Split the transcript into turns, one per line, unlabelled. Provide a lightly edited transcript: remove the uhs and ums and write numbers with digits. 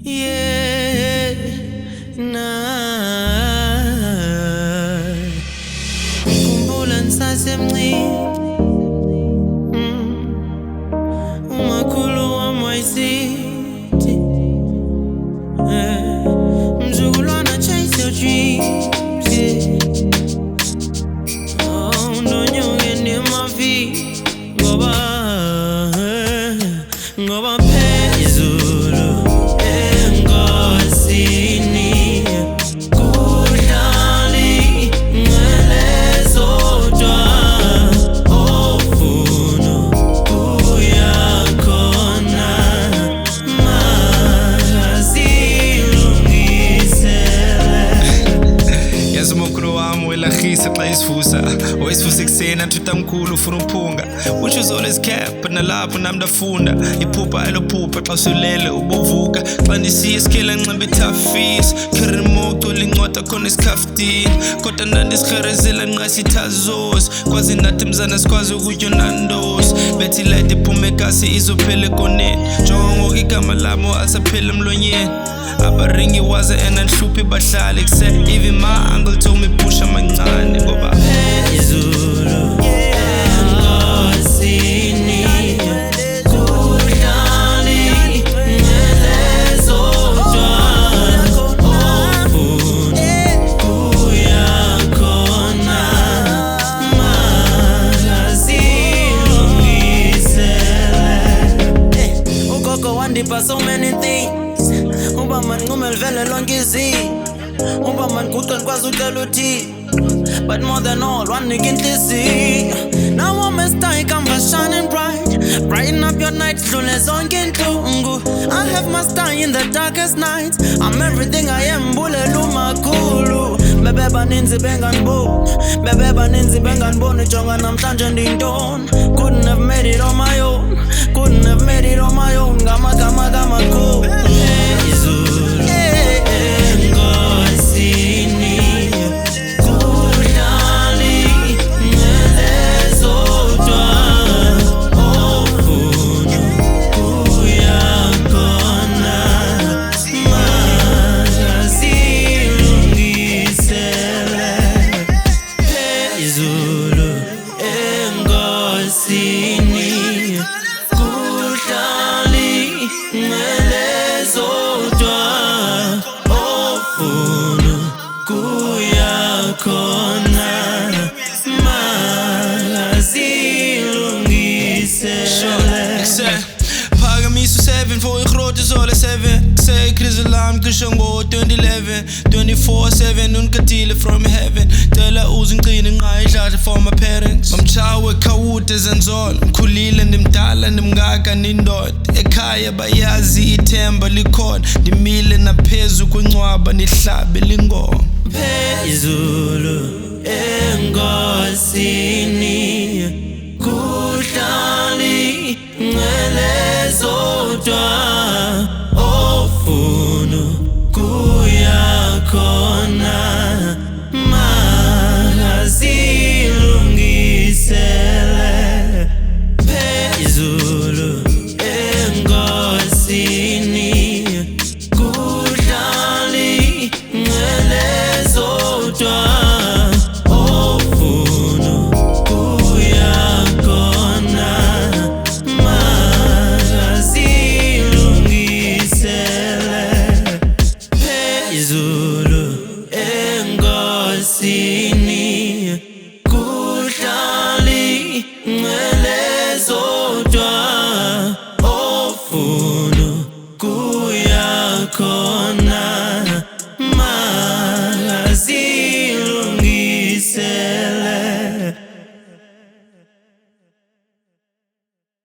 Yeah, nah. Ngikhumbula ngisasemncane, umakhulu wami wayesithi, mzukulwana, chase your dreams, yeah. Undonyuke nemavini ngoba phezulu enkosini kuhlali ngelezodwa ofuna kuya khona makazilungisele.
Yazi umakhulu wami welahisa xa isivusa wayesivusa ekuseni athi utamkhulu ufuna uphunga which was always kept but nalapho nami ndafunda iphupha elophupha xa usulele ubuvuka xa ndisiya esikhela nxiba ithafisi khirimoco lincwada khona esikhafutini kodwa ndandisiherezela nqa sithazosi kwazi nathi mzana sikwazi ukutya nandosi bethi light iphume ekasi izophela ekoneni njengoba ngoku igama lami alisaphela emlonyeni abaringi waze enanhluphi bahlale kuse even my uncle told me pusha mancane ngoba
phezulu enkosini kuhlali ngelezodwa ofuna kuya khona makazilungisele. Ugogo wandipha so many things, uba manqume livele lonke izinto, uba maniguqe ngikwazi ucela uthini, but more than all wanika inhliziyo. Now I'm a star ikhamba shining bright, brighten up your night dlule zonke inhlungu. I have my star in the darkest nights, I'm everything I am bulela umakhulu. Bebe baninzi benganiboni jonga namhlanje ndiyintoni. Couldn't have made it on my own, couldn't have made it on my own ngamagama kamakhulu. Phezulu enkosini kuhlali ngelezodwa ofuna kuya khona makazilungisele. Phezulu enkosini kuhlali ngelezodwa ofuna kuya khona makazilungisele.
Phakamiso 7 for igrote zole 7 Say krize lam cishe ngo 2011 24/7 unkatile from heaven Tela uzingcine nqa idlala for my parents Mamchawe khawude zenzolo Mkhulile ndimdala ndimngaka nindoda Ekhaya bayazi ithemba likhona Ndimile naphezu kwencwaba nihlabe lingoma
Phezulu enkosini kuhlali ngelezodwa